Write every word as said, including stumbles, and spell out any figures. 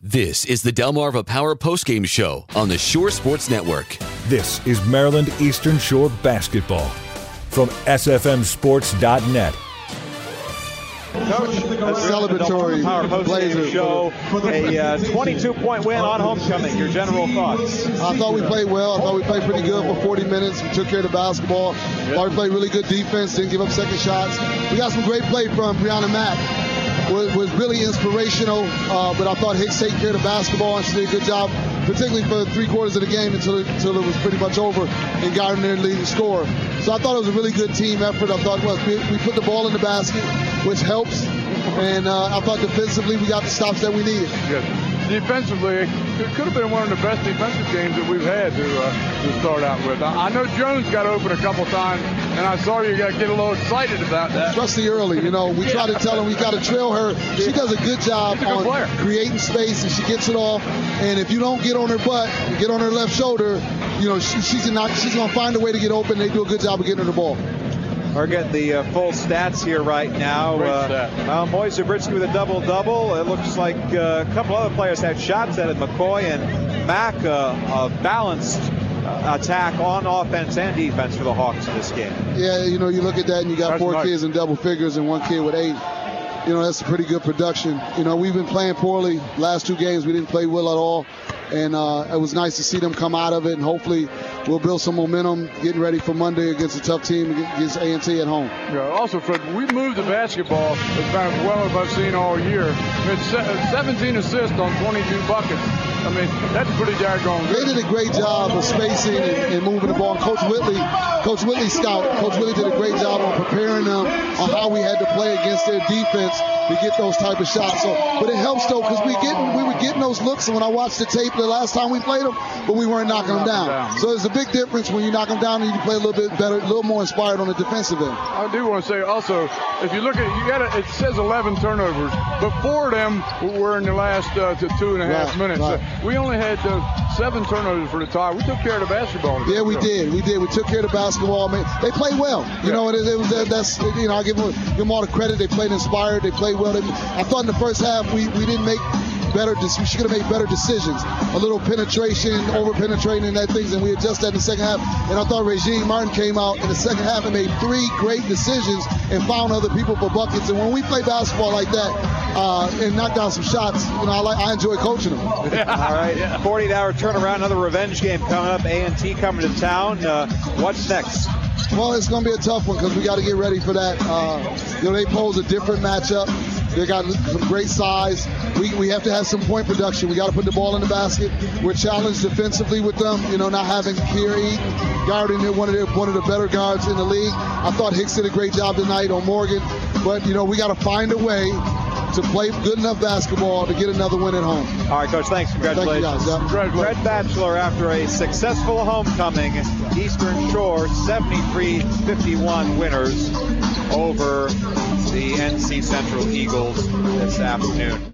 This is the Delmarva Power Postgame Show on the Shore Sports Network. This is Maryland Eastern Shore basketball from S F M sports dot net. Coach, a celebratory Power Postgame Show, a uh, twenty-two point win on homecoming. Your general thoughts? I thought we played well. I thought we played pretty good for forty minutes. We took care of the basketball. I thought we played really good defense, didn't give up second shots. We got some great play from Brianna Mack. Was, was really inspirational, uh, but I thought Hicks taking care of the basketball and she did a good job, particularly for three quarters of the game until it, until it was pretty much over and got in there leading scorer. So I thought it was a really good team effort. I thought well, we, we put the ball in the basket, which helps, and uh, I thought defensively we got the stops that we needed. Good. Defensively, it could have been one of the best defensive games that we've had to uh, to start out with. I, I know Jones got open a couple times, and I saw you got to get a little excited about that. Especially early, you know. We try to tell her we got to trail her. She does a good job a good on player. creating space, and she gets it off. And if you don't get on her butt and get on her left shoulder, you know, she, she's not. She's going to find a way to get open. They do a good job of getting her the ball. We're getting the uh, full stats here right now. Uh, uh, Moise Zabritsky with a double-double. It looks like uh, a couple other players had shots at it. McCoy and Mack, uh, a balanced uh, attack on offense and defense for the Hawks in this game. Yeah, you know, you look at that and you got That's four nice. kids in double figures and one kid with eight. You know, that's a pretty good production. You know, we've been playing poorly. Last two games we didn't play well at all. And uh, it was nice to see them come out of it, and hopefully we'll build some momentum getting ready for Monday against a tough team against A and T at home. Yeah, also, Fred, we moved the basketball as well as I've seen all year. It's seventeen assists on twenty-two buckets. I mean, that's pretty daggone good. They did a great job of spacing and, and moving the ball. Coach Whitley, Coach Whitley scout, Coach Whitley did a great job on preparing them on how we had to play against their defense to get those type of shots. So, but it helps though because we getting we were getting those looks. And when I watched the tape the last time we played them, but we weren't knocking them down. So there's a big difference when you knock them down and you play a little bit better, a little more inspired on the defensive end. I do want to say also, if you look at it, you got it, it says eleven turnovers, but four of them were in the last uh, to two and a half Right, minutes. right. So we only had uh, seven turnovers for the tie. We took care of the basketball. Yeah, we did. We did. We took care of the basketball. Man, they played well. You Yeah. know, it, it was that's you know I give them give them all the credit. They played inspired. They played well. They, I thought in the first half we, we didn't make better. We should have made better decisions. A little penetration, over penetrating, and that things, and we adjusted that in the second half. And I thought Regine Martin came out in the second half and made three great decisions and found other people for buckets. And when we play basketball like that uh, and knock down some shots, you know, I like I enjoy coaching them. All right, forty-eight hour turnaround, another revenge game coming up. A and T coming to town. Uh, what's next? Well, it's going to be a tough one because we got to get ready for that. Uh, you know, they pose a different matchup. They got some great size. We, we have to have some point production. We got to put the ball in the basket. We're challenged defensively with them. You know, not having Kiri guarding one of the one of the better guards in the league. I thought Hicks did a great job tonight on Morgan, but you know, we got to find a way to play good enough basketball to get another win at home. All right, Coach, thanks. Congratulations. Thank you guys. Yeah. Fred Batchelor, after a successful homecoming, Eastern Shore seventy-three fifty-one winners over the N C Central Eagles this afternoon.